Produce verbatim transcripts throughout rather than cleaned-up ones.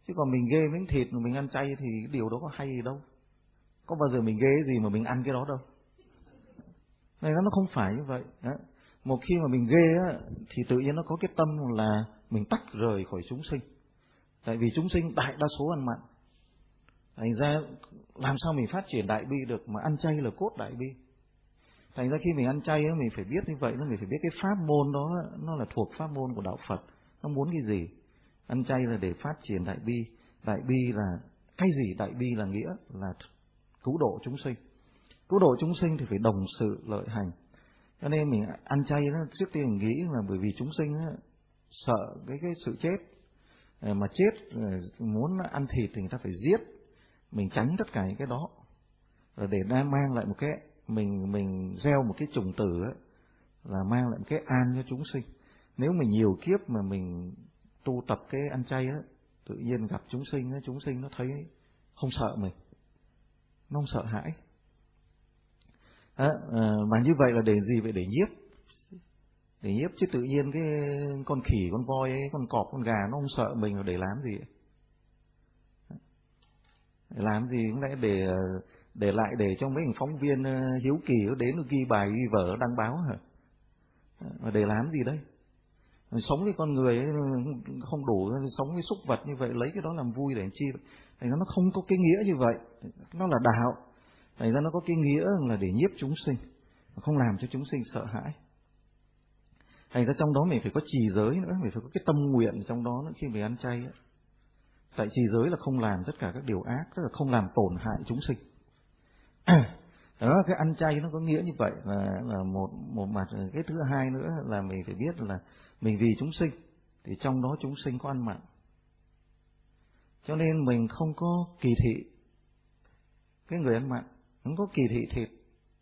Chứ còn mình ghê miếng thịt mà mình ăn chay thì cái điều đó có hay gì đâu. Có bao giờ mình ghê cái gì mà mình ăn cái đó đâu. Này nó không phải như vậy. Đó. Một khi mà mình ghê á, thì tự nhiên nó có cái tâm là mình tách rời khỏi chúng sinh. Tại vì chúng sinh đại đa số ăn mặn. Thành ra làm sao mình phát triển đại bi được, mà ăn chay là cốt đại bi. Thành ra khi mình ăn chay á, mình phải biết như vậy, mình phải biết cái pháp môn đó nó là thuộc pháp môn của đạo Phật. Nó muốn cái gì? Ăn chay là để phát triển đại bi. Đại bi là cái gì? Đại bi là nghĩa là cứu độ chúng sinh. Cứu độ chúng sinh thì phải đồng sự lợi hành. Cho nên mình ăn chay đó, trước tiên mình nghĩ là bởi vì chúng sinh đó, sợ cái cái sự chết, mà chết muốn ăn thịt thì người ta phải giết. Mình tránh tất cả những cái đó, rồi để đang mang lại một cái mình mình gieo một cái chủng tử ấy, là mang lại một cái an cho chúng sinh. Nếu mình nhiều kiếp mà mình tu tập cái ăn chay á, tự nhiên gặp chúng sinh á, chúng sinh nó thấy không sợ mình, nó không sợ hãi. À, mà như vậy là để gì vậy? Để nhiếp, để nhiếp chứ tự nhiên cái con khỉ, con voi ấy, con cọp, con gà nó không sợ mình rồi để làm gì? Để làm gì? Cũng lẽ để để lại để cho mấy phóng viên hiếu kỳ nó đến nó ghi bài ghi vở đăng báo hả? Mà để làm gì đấy? Sống với con người ấy, không đủ, sống với súc vật như vậy lấy cái đó làm vui để làm chi? Thành ra nó không có cái nghĩa như vậy. Nó là đạo. Thành ra nó có cái nghĩa là để nhiếp chúng sinh, không làm cho chúng sinh sợ hãi. Thành ra trong đó mình phải có trì giới nữa, mình phải có cái tâm nguyện trong đó nữa khi mình ăn chay ấy. Tại trì giới là không làm tất cả các điều ác, tức là không làm tổn hại chúng sinh. Đó, cái ăn chay nó có nghĩa như vậy là, là một một mặt. Cái thứ hai nữa là mình phải biết là mình vì chúng sinh, thì trong đó chúng sinh có ăn mặn, cho nên mình không có kỳ thị cái người ăn mặn, không có kỳ thị thịt.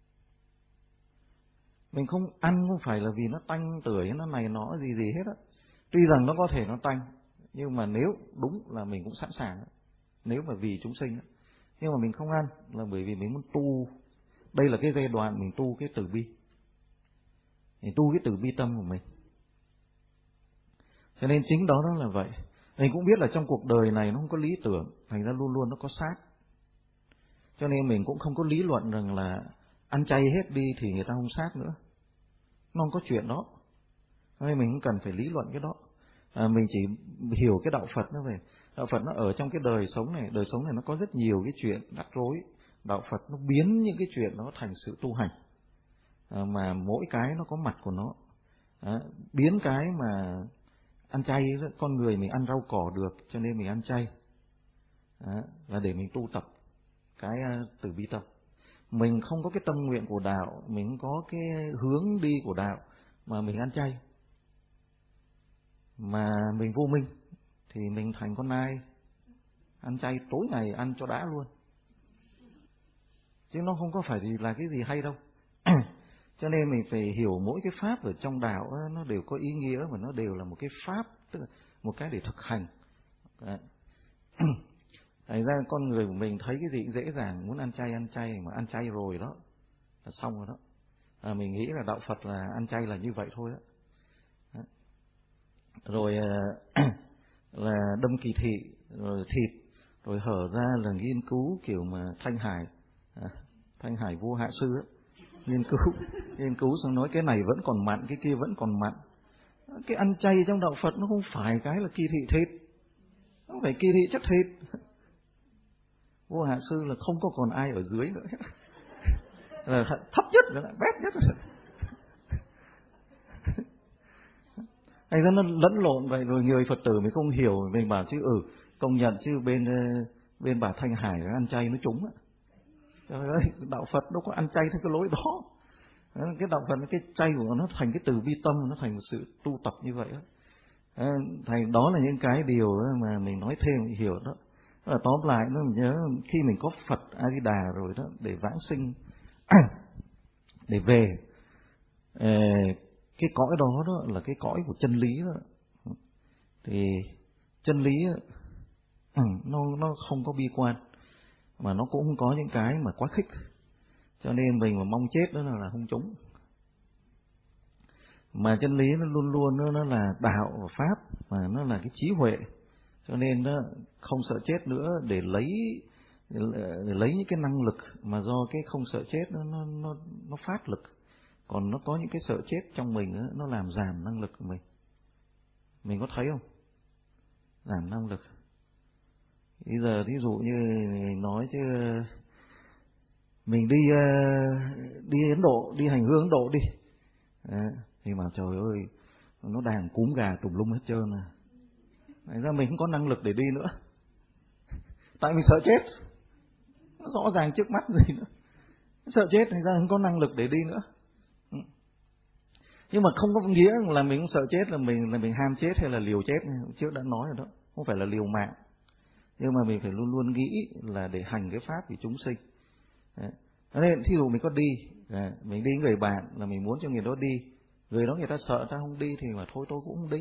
Mình không ăn không phải là vì nó tanh tưởi, nó này nó gì gì hết á. Tuy rằng nó có thể nó tanh, nhưng mà nếu đúng là mình cũng sẵn sàng. Nếu mà vì chúng sinh, nhưng mà mình không ăn là bởi vì mình muốn tu. Đây là cái giai đoạn mình tu cái từ bi, mình tu cái từ bi tâm của mình. Cho nên chính đó đó là vậy. Mình cũng biết là trong cuộc đời này nó không có lý tưởng, thành ra luôn luôn nó có sát. Cho nên mình cũng không có lý luận rằng là ăn chay hết đi thì người ta không sát nữa. Nó không có chuyện đó. Cho nên mình không cần phải lý luận cái đó. À, mình chỉ hiểu cái đạo Phật nó về. Đạo Phật nó ở trong cái đời sống này, đời sống này nó có rất nhiều cái chuyện rắc rối. Đạo Phật nó biến những cái chuyện đó thành sự tu hành. À, mà mỗi cái nó có mặt của nó. À, biến cái mà ăn chay, con người mình ăn rau cỏ được, cho nên mình ăn chay. À, là để mình tu tập cái từ bi tâm. Mình không có cái tâm nguyện của đạo, mình không có cái hướng đi của đạo, mà mình ăn chay, mà mình vô minh, thì mình thành con nai ăn chay tối ngày ăn cho đã luôn. Chứ nó không có phải là cái gì hay đâu. Cho nên mình phải hiểu mỗi cái pháp ở trong đạo nó đều có ý nghĩa, và nó đều là một cái pháp, tức là một cái để thực hành. Thành ra con người của mình thấy cái gì cũng dễ dàng, muốn ăn chay ăn chay, mà ăn chay rồi đó là xong rồi đó. À, mình nghĩ là đạo Phật là ăn chay là như vậy thôi đó. Đó. Rồi là đâm kỳ thị, rồi thịt, rồi hở ra là nghiên cứu kiểu mà Thanh Hải, à, Thanh Hải Vua Hạ Sư ấy. Nghiên cứu, nghiên cứu xong nói cái này vẫn còn mặn, cái kia vẫn còn mặn. Cái ăn chay trong đạo Phật nó không phải cái là kỳ thị thịt, nó không phải kỳ thị chất thịt. Vua Hạ Sư là không có còn ai ở dưới nữa, là thấp nhất, là bét nhất. Thành ra nó lẫn lộn vậy, rồi người Phật tử mình không hiểu, mình bảo chứ ừ công nhận chứ bên bên bà Thanh Hải ăn chay nó trúng á. Trời ơi, đạo Phật đâu có ăn chay theo cái lối đó. Cái đạo Phật, cái chay của nó thành cái từ bi tâm, nó thành một sự tu tập như vậy đó. Thành đó là những cái điều mà mình nói thêm mình hiểu đó. Là tóm lại nó nhớ khi mình có Phật A Di Đà rồi đó, để vãng sinh để về cái cõi đó đó là cái cõi của chân lý đó. Thì chân lý nó nó không có bi quan, mà nó cũng không có những cái mà quá khích. Cho nên mình mà mong chết đó là không trúng. Mà chân lý nó luôn luôn nó, nó là đạo và pháp, mà nó là cái trí huệ. Cho nên đó, không sợ chết nữa để lấy để lấy những cái năng lực mà do cái không sợ chết nó nó nó, nó phát lực. Còn nó có những cái sợ chết trong mình đó, nó làm giảm năng lực của mình. Mình có thấy không? Giảm năng lực. Bây giờ ví dụ như mình nói chứ mình đi đi Ấn Độ, đi hành hương Ấn Độ đi. À, thì mà trời ơi, nó đàn cúm gà tùm lum hết trơn à. Thành ra mình không có năng lực để đi nữa. Tại mình sợ chết. Nó rõ ràng trước mắt gì nữa. Sợ chết thành ra không có năng lực để đi nữa. Nhưng mà không có nghĩa là mình không sợ chết là mình là mình ham chết hay là liều chết. Trước đã nói rồi đó, không phải là liều mạng. Nhưng mà mình phải luôn luôn nghĩ là để hành cái pháp vì chúng sinh. Đấy. Nên thí dụ mình có đi, mình đi người bạn là mình muốn cho người đó đi, người đó người ta sợ ta không đi thì mà thôi tôi cũng không đi.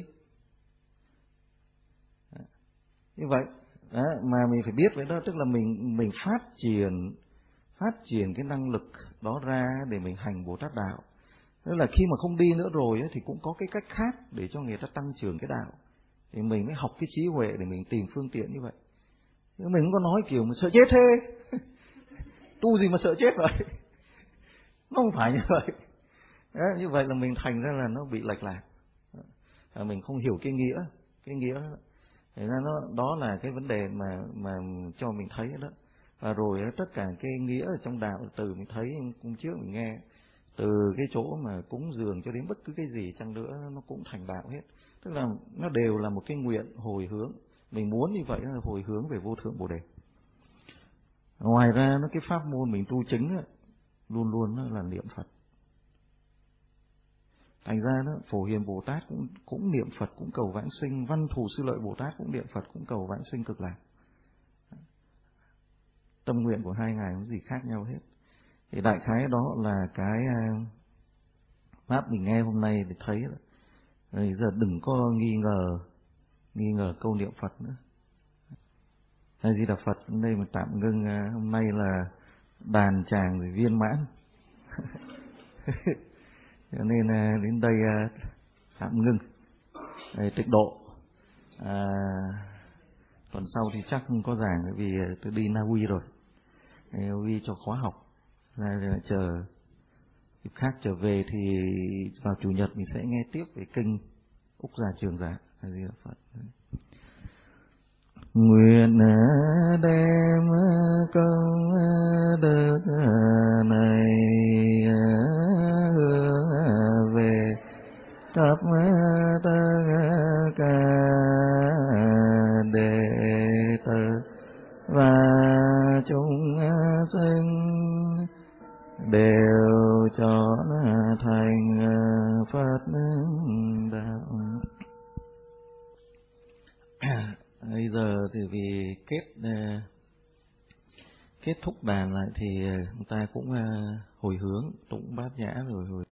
Đấy. Như vậy đấy, mà mình phải biết vậy đó, tức là mình mình phát triển phát triển cái năng lực đó ra để mình hành Bồ Tát đạo. Tức là khi mà không đi nữa rồi ấy, thì cũng có cái cách khác để cho người ta tăng trưởng cái đạo. Thì mình mới học cái trí huệ để mình tìm phương tiện như vậy. Nhưng mình không có nói kiểu mà sợ chết thế. Tu gì mà sợ chết vậy? Nó không phải như vậy. Đấy, như vậy là mình thành ra là nó bị lệch lạc. À, mình không hiểu cái nghĩa, cái nghĩa đó. Thế ra nó đó là cái vấn đề mà mà cho mình thấy đó. Và rồi tất cả cái nghĩa ở trong đạo từ mình thấy hôm trước mình nghe từ cái chỗ mà cúng dường cho đến bất cứ cái gì chăng nữa nó cũng thành đạo hết. Tức là nó đều là một cái nguyện hồi hướng. Mình muốn như vậy là hồi hướng về vô thượng Bồ Đề. Ngoài ra nó cái pháp môn mình tu chứng ấy, luôn luôn nó là niệm Phật. Thành ra đó Phổ Hiền Bồ Tát cũng cũng niệm Phật, cũng cầu vãng sinh. Văn Thù Sư Lợi Bồ Tát cũng niệm Phật, cũng cầu vãng sinh cực lạc. Tâm nguyện của hai ngài không gì khác nhau hết. Thì đại khái đó là cái pháp mình nghe hôm nay thì thấy là bây giờ đừng có nghi ngờ nghi ngờ câu niệm Phật nữa. A Di Đà Phật. Hôm nay mình tạm ngưng. Hôm nay là đàn tràng rồi viên mãn. Cho nên đến đây tạm ngưng. Đây, tịnh độ. À, tuần sau thì chắc không có giảng bởi vì tôi đi Na Uy rồi. Na Uy cho khóa học. Ra chờ dịp khác trở về thì vào chủ nhật mình sẽ nghe tiếp về kinh Úc Già Trường Giả. A Di Đà Phật. Nguyện đem công đức này hướng về khắp tất cả đệ tử và chúng sinh đều cho thành Phật đạo. Bây giờ thì vì kết kết thúc đàn lại thì chúng ta cũng hồi hướng tụng bát nhã rồi hồi